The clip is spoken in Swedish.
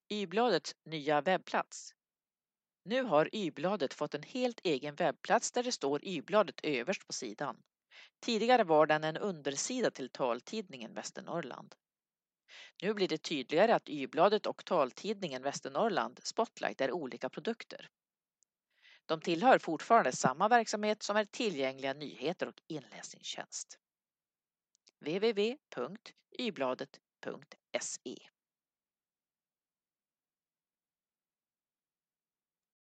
Y-bladets nya webbplats. Nu har Y-bladet fått en helt egen webbplats där det står Y-bladet överst på sidan. Tidigare var den en undersida till taltidningen Västernorrland. Nu blir det tydligare att Y-bladet och taltidningen Västernorrland Spotlight är olika produkter. De tillhör fortfarande samma verksamhet som är tillgängliga nyheter och inläsningstjänst. www.ybladet.se